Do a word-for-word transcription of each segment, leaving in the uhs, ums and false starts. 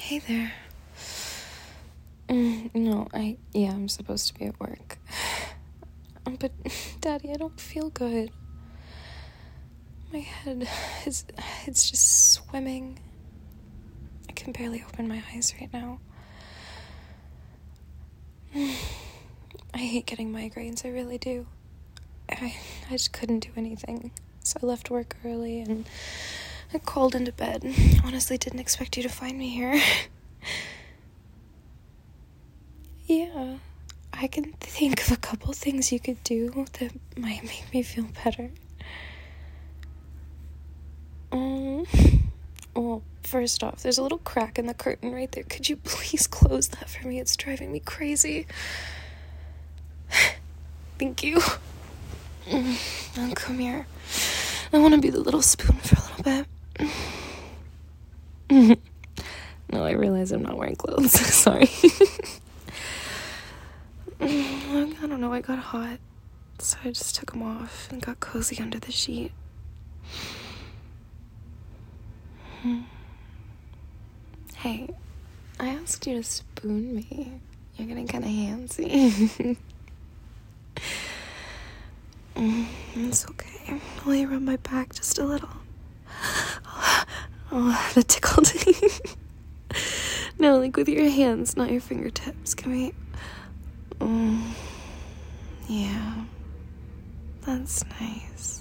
Hey there. Mm, no, I, yeah, I'm supposed to be at work. But, Daddy, I don't feel good. My head is, it's just swimming. I can barely open my eyes right now. I hate getting migraines, I really do. I, I just couldn't do anything. So I left work early and I called into bed. Honestly, didn't expect you to find me here. Yeah, I can think of a couple things you could do that might make me feel better. Um, well, first off, there's a little crack in the curtain right there. Could you please close that for me? It's driving me crazy. Thank you. Oh, come here. I want to be the little spoon for a little bit. No, I realize I'm not wearing clothes. Sorry. I don't know, I got hot, so I just took them off and got cozy under the sheet. Hey, I asked you to spoon me. You're getting kind of handsy. It's okay. Will you rub my back just a little? Oh, that tickled. No, like with your hands, not your fingertips. Can we... Um, yeah, that's nice.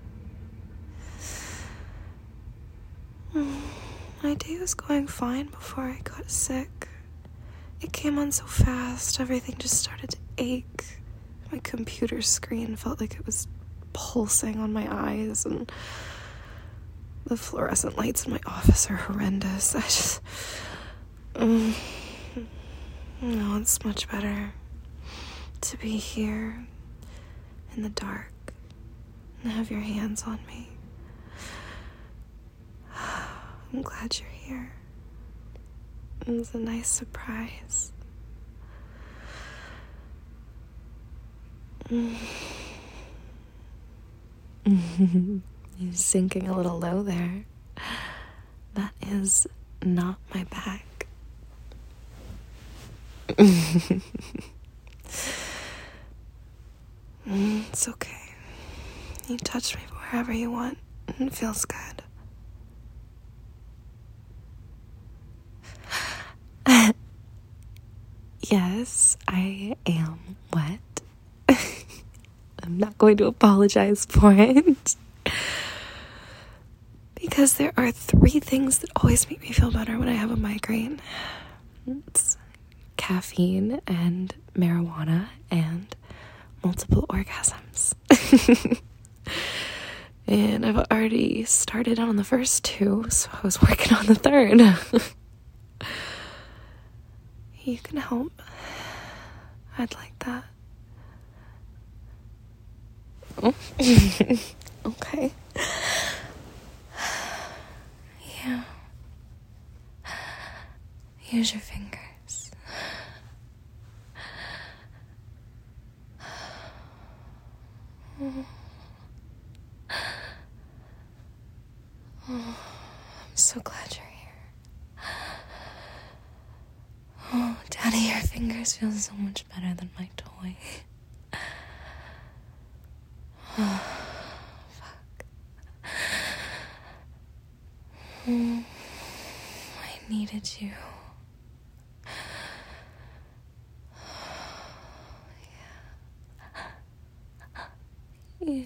My day was going fine before I got sick. It came on so fast, everything just started to ache. My computer screen felt like it was pulsing on my eyes, and the fluorescent lights in my office are horrendous. I just... Um, no, it's much better to be here in the dark and have your hands on me. I'm glad you're here. It was a nice surprise. Mm. You're sinking a little low there. That is not my back. It's okay. You touch me wherever you want. It feels good. Yes, I am wet. I'm not going to apologize for it. Because there are three things that always make me feel better when I have a migraine. It's caffeine and marijuana and multiple orgasms. And I've already started on the first two, so I was working on the third. You can help. I'd like that. Oh. Okay. Yeah. Use your fingers. Oh. Oh, I'm so glad you're here. Oh, Daddy, your fingers feel so much better than my toy. Oh, fuck. Oh, I needed you. Yeah. Yeah.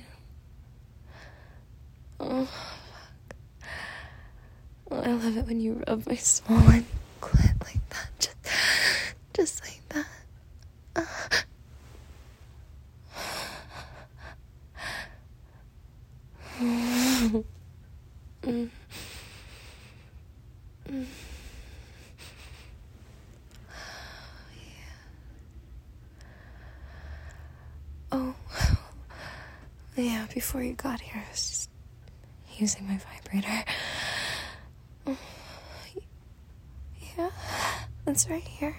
Oh, fuck. Oh, I love it when you rub my swollen clit like that. Just, just like that. Uh. Oh. Mm. Mm. Yeah. Oh. Yeah, before you got here, I was just using my vibrator. Oh. Yeah, that's right here.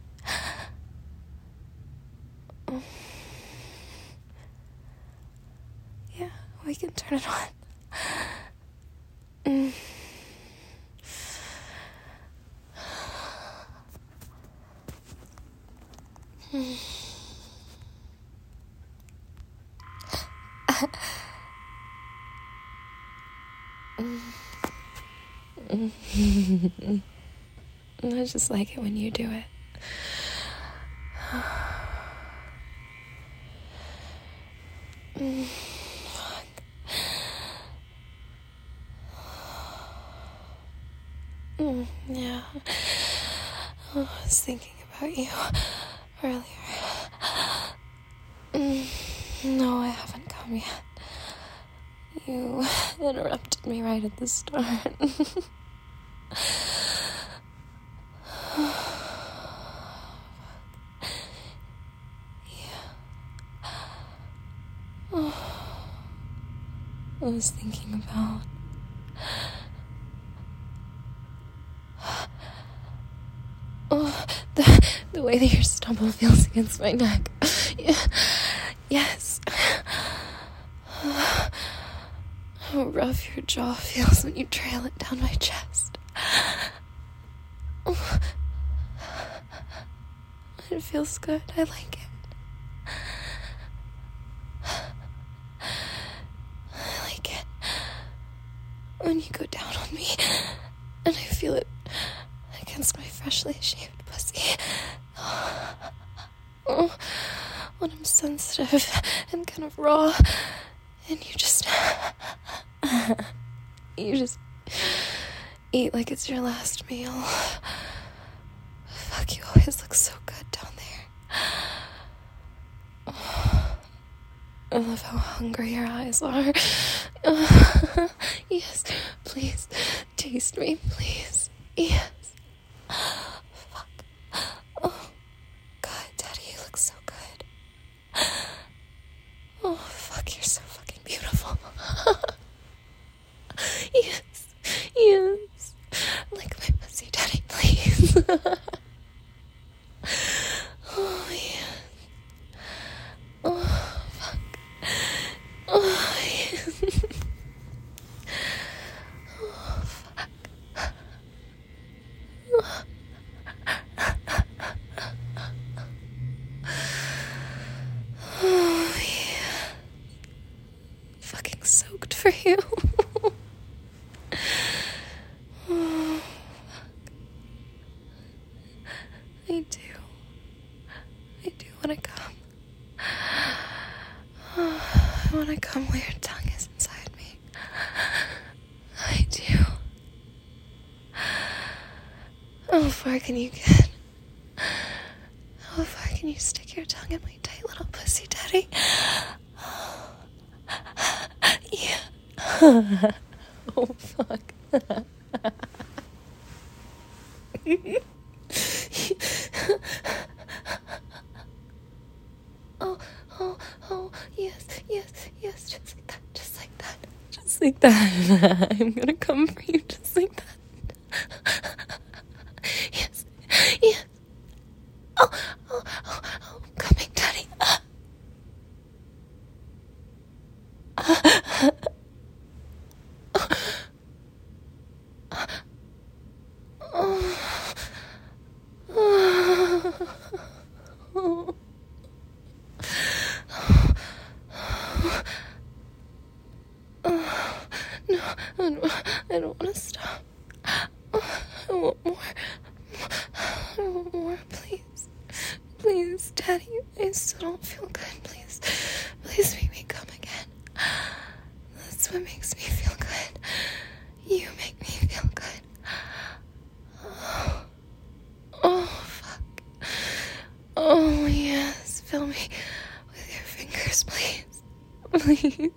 Oh. Yeah, we can turn it on. Mm. I just like it when you do it. Mm, fuck. Mm, yeah. Oh, I was thinking about you earlier. Mm, no, I haven't come yet. You interrupted me right at the start. I was thinking about oh, the the way that your stubble feels against my neck. Yeah. Yes. How rough your jaw feels when you trail it down my chest. It feels good. I like it. When you go down on me, and I feel it against my freshly shaved pussy. Oh, when I'm sensitive and kind of raw, and you just, you just eat like it's your last meal. Fuck, you always look so good down there. I love how hungry your eyes are. Uh, yes, please, taste me, please. Yes. Fuck. Oh, God, Daddy, you look so good. Oh, fuck, you're so fucking beautiful. Yes, yes. Lick my pussy, Daddy, please. Oh, yes. Oh. Oh, yes. Oh, fuck. Oh, yeah. Fucking soaked for you. Oh, fuck. I do. I do want to come. Oh, I want to come where your tongue is inside me. I do. How far can you get? How far can you stick your tongue in my tight little pussy, Daddy? Yeah. Oh, fuck. Oh, oh, oh, yes, yes, yes, just like that, just like that, just like that. I'm gonna come for you just like that. Yes, yes. Oh, oh, oh, oh, I'm coming, Daddy. No, I don't, I don't want to stop. I want more. I want more, please. Please, Daddy, I still don't feel good. Please, please make me come again. That's what makes me feel good. You make me feel good. Oh, oh fuck. Oh, yes, fill me with your fingers, please. Please.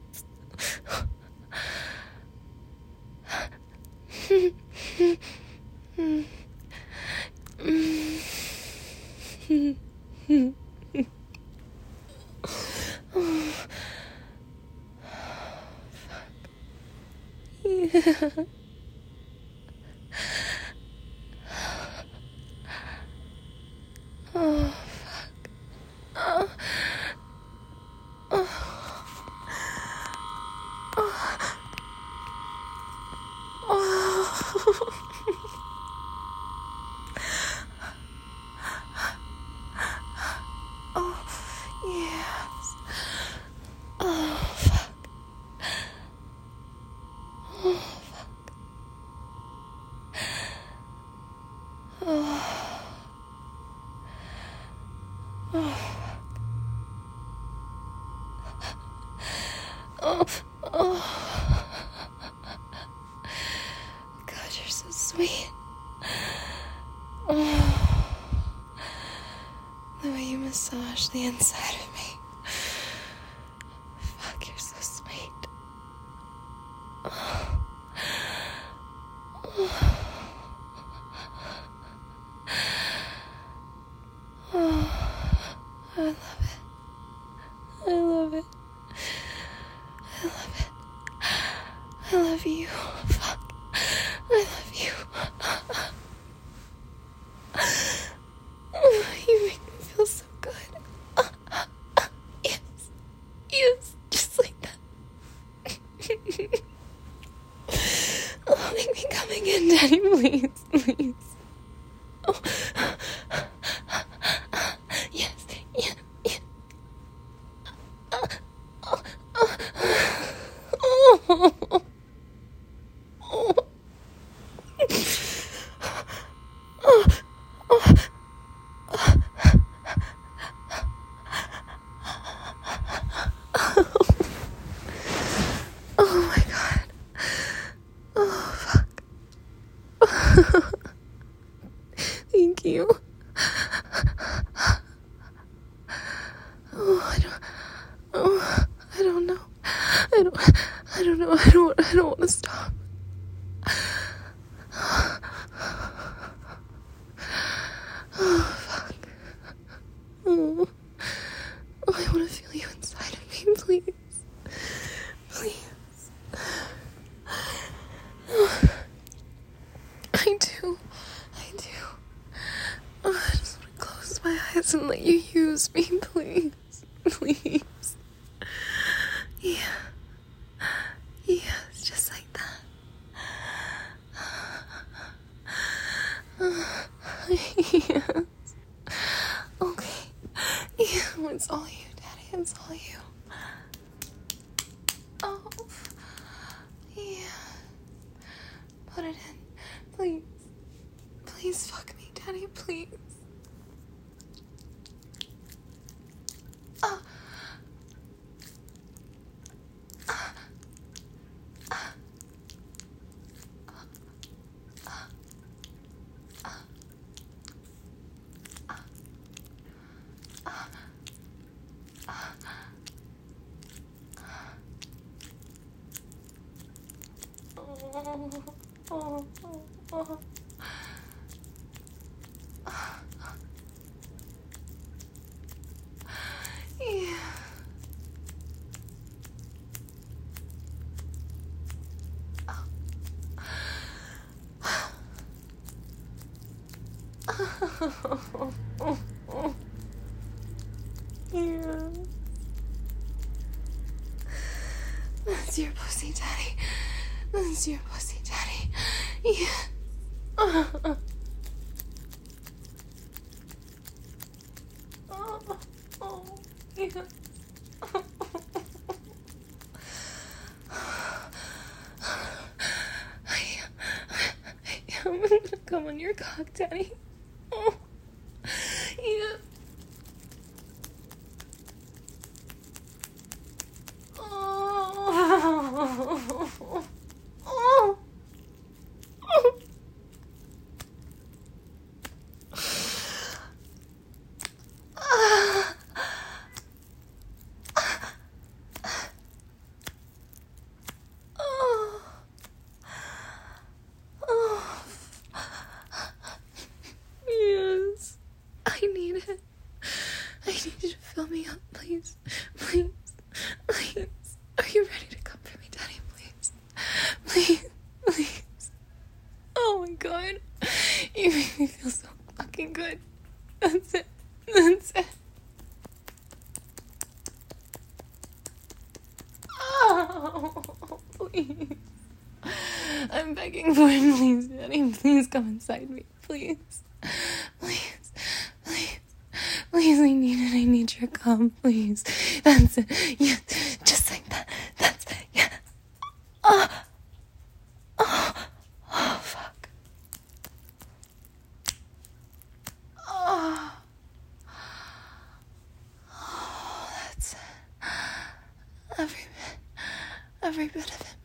Oh, fuck. Yeah. Oh, fuck. Oh. Oh. sweet. Oh, the way you massage the inside of me. Fuck, you're so sweet. Oh. Oh. Oh. I love it. I love it. I love it. I love you. Fuck. I love you. Oh, you make me feel so good. Yes. Yes. Just like that. Oh, make me come again, Daddy, please. Please. Oh. Yes. Yes. Yes. Oh. Oh. Oh. Oh. Oh my god. Oh fuck. Thank you. Oh, I don't. Oh, I don't know. I don't. I don't know. I don't. I don't want to stop. Oh fuck. Oh. Oh, I want to feel you inside of me, please. Please. Oh. I do. I do. Oh, I just want to close my eyes and let you use me, please. Please. Yeah. Yes, just like that. Yes. Okay. Yeah, it's all you, Daddy. It's all you. Oh. Yeah. Put it in. Please. Please fuck me, Daddy. Please. Oh. Oh, oh, oh. Yeah. Oh. Oh, oh, oh. Yeah. That's your pussy, Daddy. That's your pussy, Daddy. Yeah. Uh, uh. Oh, oh, yeah. Oh, oh. I, I, I'm gonna come on your cock, Daddy. Oh, yeah. Oh, oh, oh. Yes, I need it. I need you to fill me up, please. Please. Please. Are you ready to come for me, Daddy? Please. Please. Please. Oh my god. You make me feel so fucking good. That's it. That's it. Oh, please. I'm begging for it, please, Daddy. Please come inside me. Please. Please. Please. Please, I need it. I need your cum, please. That's it. Yes. Just like that. That's it. Yes. Oh. Oh. Oh, fuck. Oh. Oh, that's it. Every bit. Every bit of it.